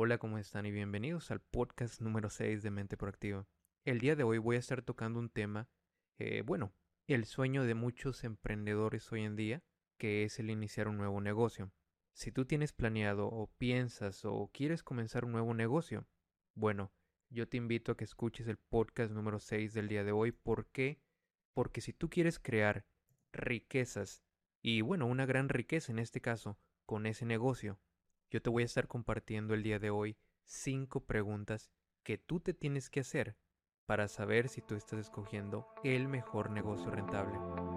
Hola, ¿cómo están? Y bienvenidos al podcast número 6 de Mente Proactiva. El día de hoy voy a estar tocando un tema, bueno, el sueño de muchos emprendedores hoy en día, que es el iniciar un nuevo negocio. Si tú tienes planeado o piensas o quieres comenzar un nuevo negocio, bueno, yo te invito a que escuches el podcast número 6 del día de hoy. ¿Por qué? Porque si tú quieres crear riquezas, y bueno, una gran riqueza en este caso, con ese negocio, yo te voy a estar compartiendo el día de hoy 5 preguntas que tú te tienes que hacer para saber si tú estás escogiendo el mejor negocio rentable.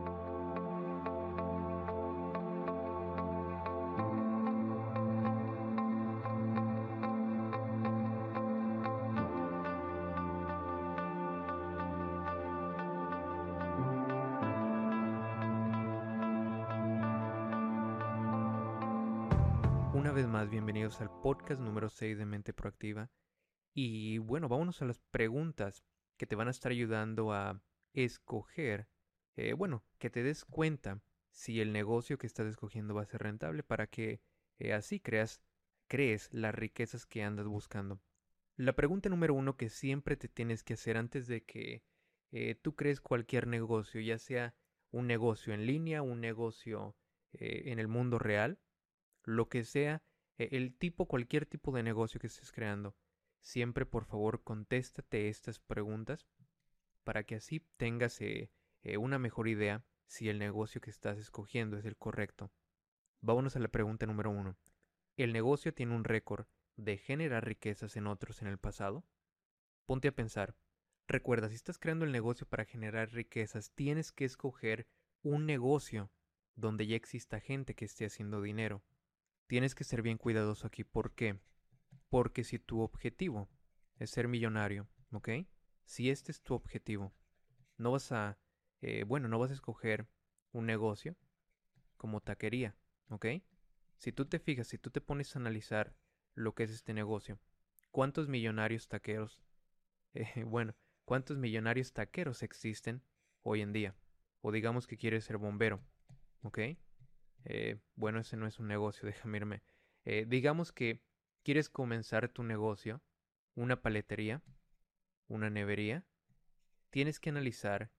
Una vez más, bienvenidos al podcast número 6 de Mente Proactiva. Y bueno, vámonos a las preguntas que te van a estar ayudando a escoger, bueno, que te des cuenta si el negocio que estás escogiendo va a ser rentable para que así crees las riquezas que andas buscando. La pregunta número uno que siempre te tienes que hacer antes de que tú crees cualquier negocio, ya sea un negocio en línea, un negocio en el mundo real, lo que sea, cualquier tipo de negocio que estés creando, siempre por favor contéstate estas preguntas para que así tengas una mejor idea si el negocio que estás escogiendo es el correcto. Vámonos a la pregunta número uno. ¿El negocio tiene un récord de generar riquezas en otros en el pasado? Ponte a pensar. Recuerda, si estás creando el negocio para generar riquezas, tienes que escoger un negocio donde ya exista gente que esté haciendo dinero. Tienes que ser bien cuidadoso aquí. ¿Por qué? Porque si tu objetivo es ser millonario, ¿ok? Si este es tu objetivo, no vas a, no vas a escoger un negocio como taquería, ¿ok? Si tú te fijas, si tú te pones a analizar lo que es este negocio, ¿cuántos millonarios taqueros, bueno, cuántos millonarios taqueros existen hoy en día? O digamos que quieres ser bombero, ¿ok? Bueno, ese no es un negocio, déjame irme. Digamos que quieres comenzar tu negocio, una paletería, una nevería, tienes que analizar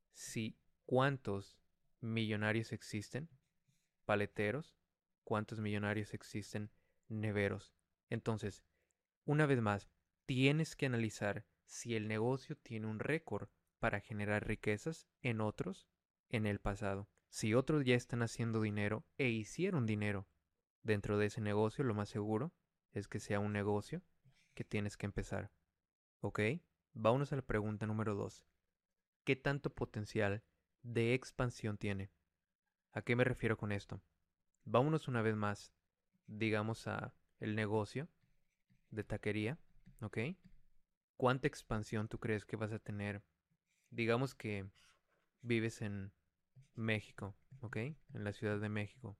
si cuántos millonarios existen, paleteros, cuántos millonarios existen, neveros. Entonces, una vez más, tienes que analizar si el negocio tiene un récord para generar riquezas en otros en el pasado. Si otros ya están haciendo dinero e hicieron dinero dentro de ese negocio, lo más seguro es que sea un negocio que tienes que empezar. ¿Ok? Vámonos a la pregunta número 2. ¿Qué tanto potencial de expansión tiene? ¿A qué me refiero con esto? Vámonos una vez más, digamos, a el negocio de taquería, ¿ok? ¿Cuánta expansión tú crees que vas a tener? Digamos que vives en México, ¿ok? En la Ciudad de México.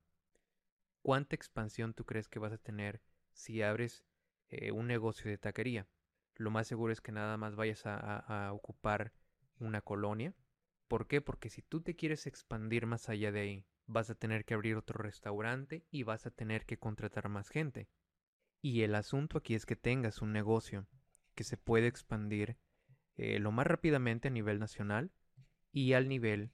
¿Cuánta expansión tú crees que vas a tener si abres un negocio de taquería? Lo más seguro es que nada más vayas a ocupar una colonia. ¿Por qué? Porque si tú te quieres expandir más allá de ahí, vas a tener que abrir otro restaurante y vas a tener que contratar más gente. Y el asunto aquí es que tengas un negocio que se puede expandir lo más rápidamente a nivel nacional y al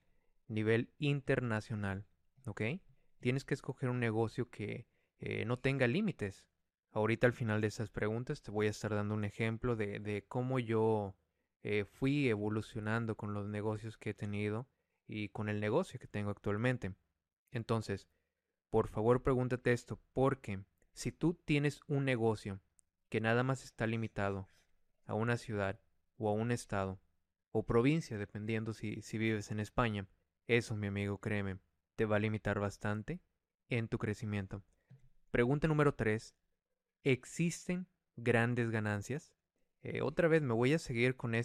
nivel internacional, ¿ok? Tienes que escoger un negocio que no tenga límites. Ahorita al final de esas preguntas te voy a estar dando un ejemplo de cómo yo fui evolucionando con los negocios que he tenido y con el negocio que tengo actualmente. Entonces, por favor pregúntate esto, porque si tú tienes un negocio que nada más está limitado a una ciudad o a un estado o provincia, dependiendo si vives en España, eso, mi amigo, créeme, te va a limitar bastante en tu crecimiento. Pregunta número 3. ¿Existen grandes ganancias? Otra vez me voy a seguir con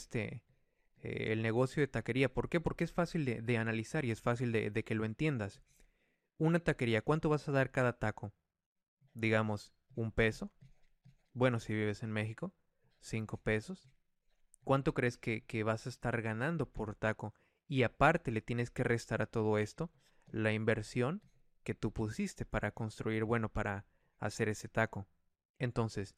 el negocio de taquería. ¿Por qué? Porque es fácil de analizar y es fácil de que lo entiendas. Una taquería, ¿cuánto vas a dar cada taco? Digamos, un peso. Bueno, si vives en México, 5 pesos. ¿Cuánto crees que vas a estar ganando por taco? Y aparte le tienes que restar a todo esto la inversión que tú pusiste para construir, bueno, para hacer ese taco. Entonces,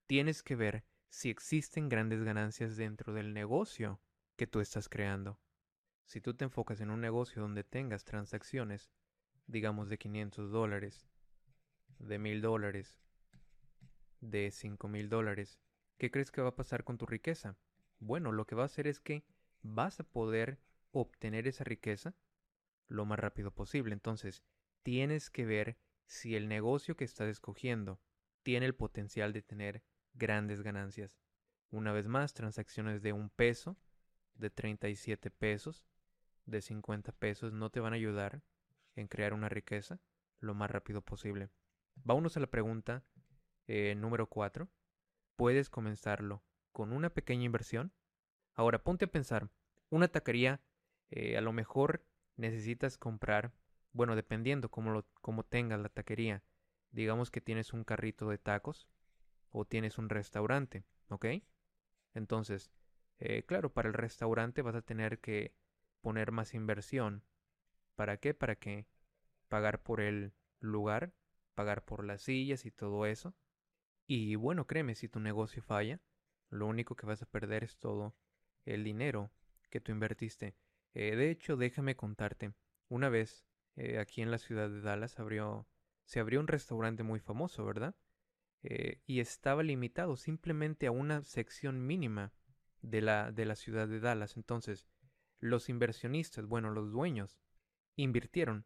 tienes que ver si existen grandes ganancias dentro del negocio que tú estás creando. Si tú te enfocas en un negocio donde tengas transacciones, digamos de $500, de $1000, de $5000, ¿qué crees que va a pasar con tu riqueza? Bueno, lo que va a hacer es que vas a poder obtener esa riqueza lo más rápido posible. Entonces, tienes que ver si el negocio que estás escogiendo tiene el potencial de tener grandes ganancias. Una vez más, transacciones de $1, de 37 pesos, de 50 pesos no te van a ayudar en crear una riqueza lo más rápido posible. Vámonos a la pregunta número 4. Puedes comenzarlo con una pequeña inversión. Ahora ponte a pensar, una taquería a lo mejor necesitas comprar, bueno, dependiendo cómo tengas la taquería, digamos que tienes un carrito de tacos o tienes un restaurante, ¿ok? Entonces, claro, para el restaurante vas a tener que poner más inversión. ¿Para qué? Para que pagar por el lugar, pagar por las sillas y todo eso. Y bueno, créeme, si tu negocio falla, lo único que vas a perder es todo el dinero que tú invertiste. De hecho, déjame contarte, una vez aquí en la ciudad de Dallas se abrió un restaurante muy famoso, ¿verdad? Y estaba limitado simplemente a una sección mínima de la ciudad de Dallas. Entonces, los inversionistas, bueno, los dueños, invirtieron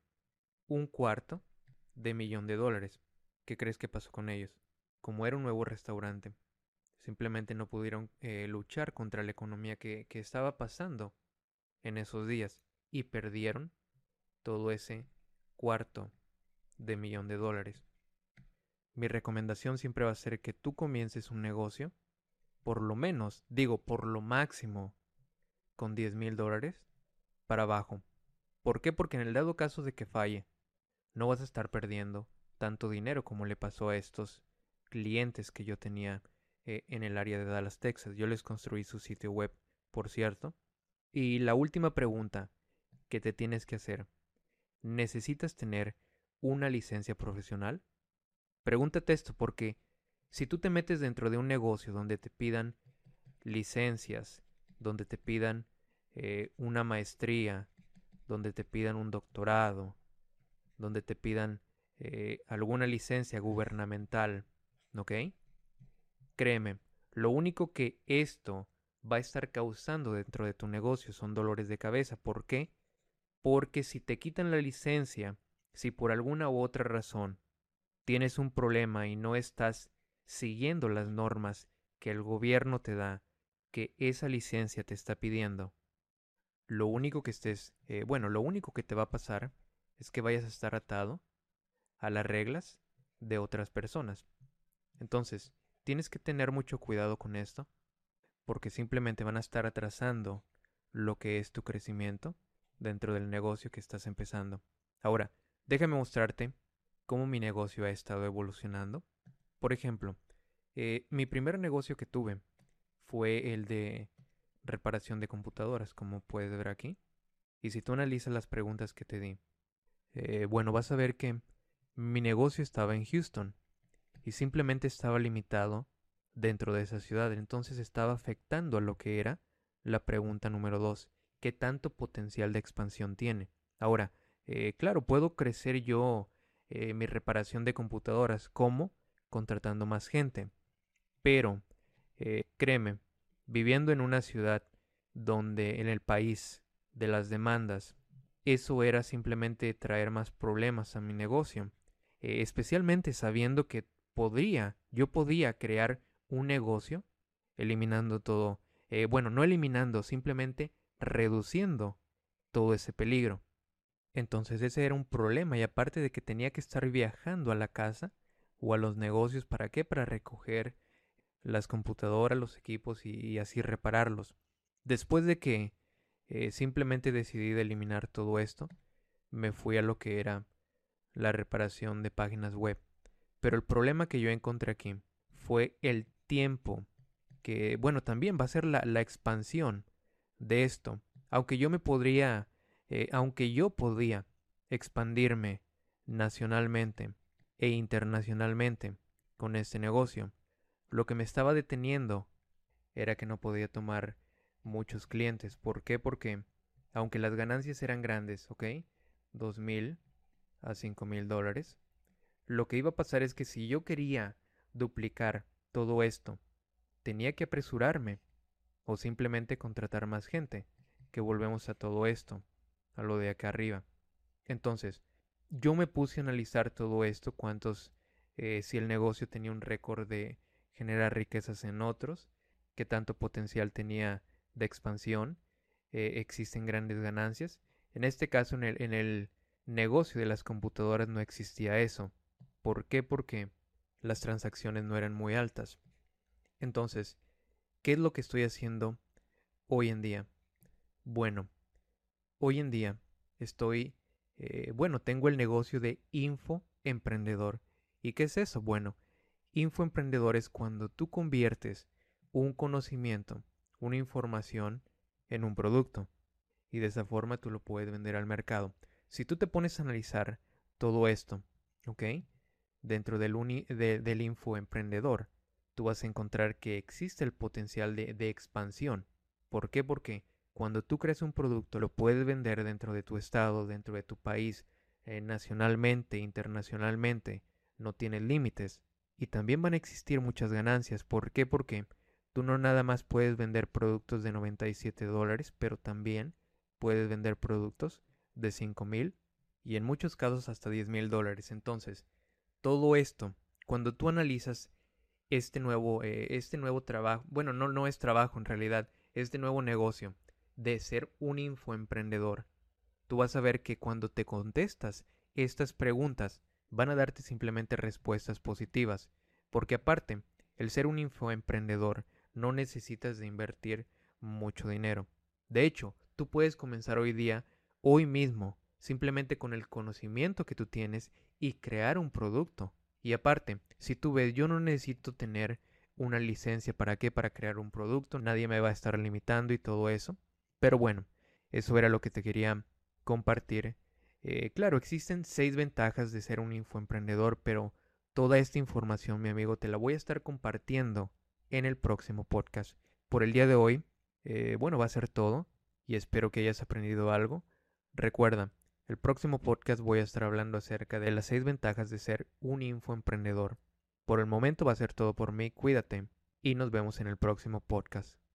$250,000. ¿Qué crees que pasó con ellos? Como era un nuevo restaurante, simplemente no pudieron luchar contra la economía que estaba pasando en esos días y perdieron todo ese $250,000. Mi recomendación siempre va a ser que tú comiences un negocio, por lo menos, digo, por lo máximo, con $10,000 para abajo. ¿Por qué? Porque en el dado caso de que falle, no vas a estar perdiendo tanto dinero como le pasó a estos clientes que yo tenía en el área de Dallas, Texas. Yo les construí su sitio web, por cierto. Y la última pregunta que te tienes que hacer, ¿necesitas tener una licencia profesional? Pregúntate esto porque si tú te metes dentro de un negocio donde te pidan licencias, donde te pidan una maestría, donde te pidan un doctorado, donde te pidan alguna licencia gubernamental, ¿ok? Créeme, lo único que esto va a estar causando dentro de tu negocio son dolores de cabeza. ¿Por qué? Porque si te quitan la licencia, si por alguna u otra razón tienes un problema y no estás siguiendo las normas que el gobierno te da, que esa licencia te está pidiendo, lo único que lo único que te va a pasar es que vayas a estar atado a las reglas de otras personas. Entonces, tienes que tener mucho cuidado con esto, porque simplemente van a estar atrasando lo que es tu crecimiento dentro del negocio que estás empezando. Ahora, déjame mostrarte cómo mi negocio ha estado evolucionando. Por ejemplo, mi primer negocio que tuve fue el de reparación de computadoras, como puedes ver aquí. Y si tú analizas las preguntas que te di, bueno, vas a ver que mi negocio estaba en Houston y simplemente estaba limitado dentro de esa ciudad. Entonces estaba afectando a lo que era la pregunta número 2. ¿Qué tanto potencial de expansión tiene? Ahora, claro, puedo crecer yo mi reparación de computadoras. ¿Cómo? Contratando más gente. Pero, créeme, viviendo en una ciudad donde en el país de las demandas, eso era simplemente traer más problemas a mi negocio, especialmente sabiendo que yo podía crear un negocio eliminando todo, bueno, no eliminando, simplemente reduciendo todo ese peligro. Entonces ese era un problema y aparte de que tenía que estar viajando a la casa o a los negocios, ¿para qué? Para recoger las computadoras, los equipos y así repararlos. Después de que simplemente decidí de eliminar todo esto, me fui a lo que era la reparación de páginas web. Pero el problema que yo encontré aquí fue el tiempo que, bueno, también va a ser la expansión de esto. Aunque yo me podría, aunque yo podía expandirme nacionalmente e internacionalmente con este negocio, Lo que me estaba deteniendo era que no podía tomar muchos clientes. ¿Por qué? Porque aunque las ganancias eran grandes, ¿ok? 2,000 a 5,000 dólares. Lo que iba a pasar es que si yo quería duplicar todo esto, tenía que apresurarme o simplemente contratar más gente, que volvemos a todo esto, a lo de acá arriba. Entonces, yo me puse a analizar todo esto, si el negocio tenía un récord de generar riquezas en otros, qué tanto potencial tenía de expansión, existen grandes ganancias. En este caso, en el negocio de las computadoras no existía eso. ¿Por qué? Porque las transacciones no eran muy altas. Entonces, ¿qué es lo que estoy haciendo hoy en día? Bueno, hoy en día tengo el negocio de infoemprendedor. ¿Y qué es eso? Bueno, infoemprendedor es cuando tú conviertes un conocimiento, una información en un producto y de esa forma tú lo puedes vender al mercado. Si tú te pones a analizar todo esto, ¿ok? Dentro del infoemprendedor, tú vas a encontrar que existe el potencial de expansión. ¿Por qué? Porque cuando tú creas un producto, lo puedes vender dentro de tu estado, dentro de tu país, nacionalmente, internacionalmente, no tienes límites. Y también van a existir muchas ganancias. ¿Por qué? Porque tú no nada más puedes vender productos de 97 dólares, pero también puedes vender productos de 5,000 y en muchos casos hasta 10,000 dólares. Entonces, todo esto, cuando tú analizas este nuevo trabajo, bueno, no es trabajo en realidad, este nuevo negocio de ser un infoemprendedor, tú vas a ver que cuando te contestas estas preguntas, van a darte simplemente respuestas positivas, porque aparte, el ser un infoemprendedor no necesitas de invertir mucho dinero. De hecho, tú puedes comenzar hoy día, hoy mismo, simplemente con el conocimiento que tú tienes y crear un producto. Y aparte, si tú ves, yo no necesito tener una licencia para qué, para crear un producto, nadie me va a estar limitando y todo eso. Pero bueno, eso era lo que te quería compartir. Claro, existen 6 ventajas de ser un infoemprendedor, pero toda esta información, mi amigo, te la voy a estar compartiendo en el próximo podcast. Por el día de hoy, va a ser todo y espero que hayas aprendido algo. Recuerda, el próximo podcast voy a estar hablando acerca de las 6 ventajas de ser un infoemprendedor. Por el momento va a ser todo por mí, cuídate y nos vemos en el próximo podcast.